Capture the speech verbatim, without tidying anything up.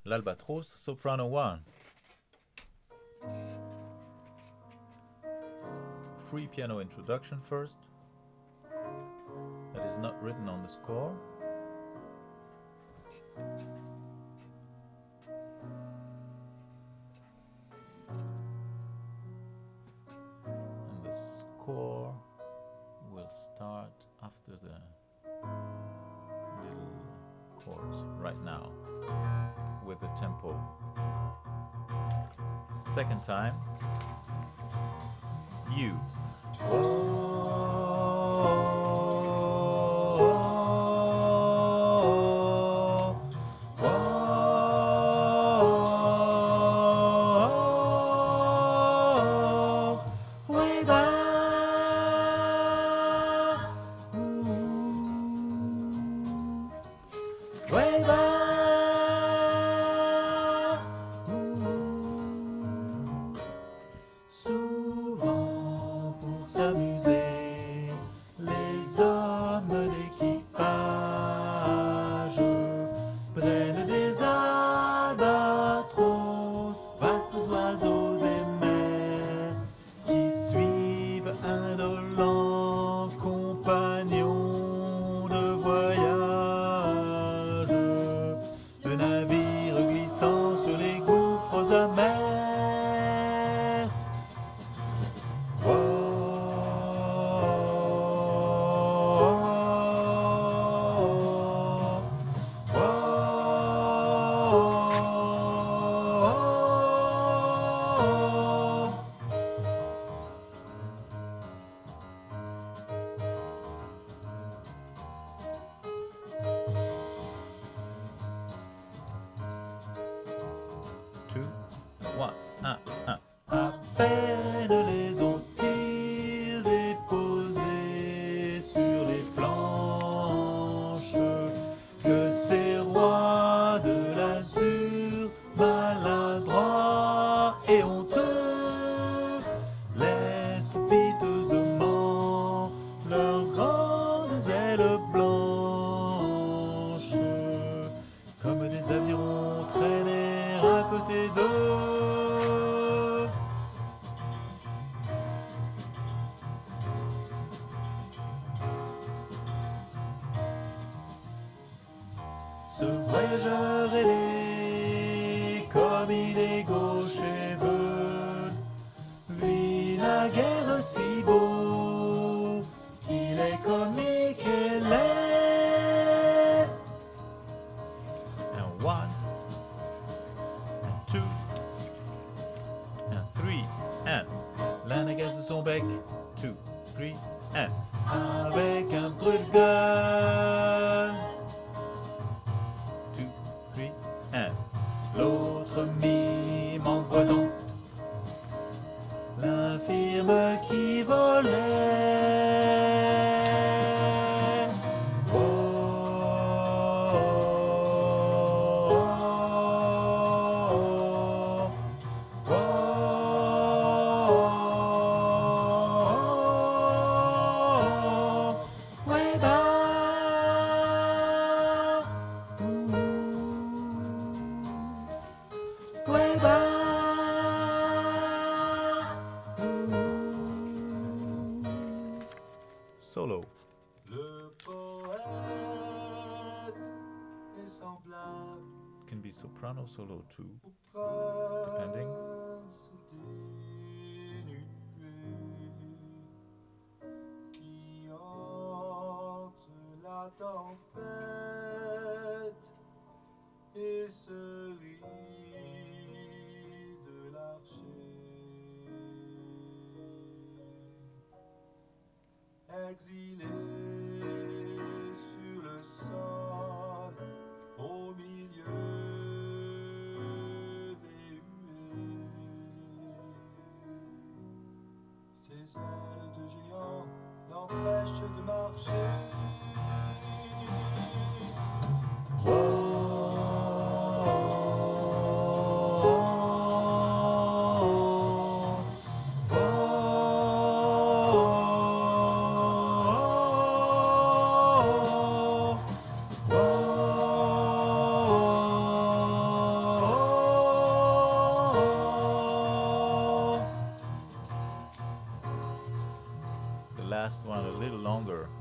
l'Albatros, soprano one. Free piano introduction first. That is not written on the score. And the score will start after the little chords right now with the tempo. Second time, you. Way back, way back. Souvent pour s'amuser, les hommes d'équipage prennent des albatros, vastes oiseaux des mers, qui suivent indolents compagnons de voyage, de navires glissant sur les gouffres amers. Two, one, un, un. À peine les ont-ils déposés sur les planches que ces rois de l'azur, maladroits et honteux, laissent piteusement leurs grandes ailes blanches comme des avirons traîner à côté d'eux. Ce voyageur ailé, comme il est gauche et veut, lui la guerre si beau, qu'il est comique et laid. And one, and two, and three, and l'un against son bec, two, three, and avec un brûle-gueule. Two, three, and l'autre mime en boitant l'infirme qui volait. Oh, oh, oh, oh, way back. Way back. Solo. Le poète est semblable Can be soprano solo too. au Depending. prince dénué qui hante la tempête et se rit de l'archer. Exilé sur le sol, au milieu des huées, ses ailes de géant l'empêchent de marcher. last one a little longer.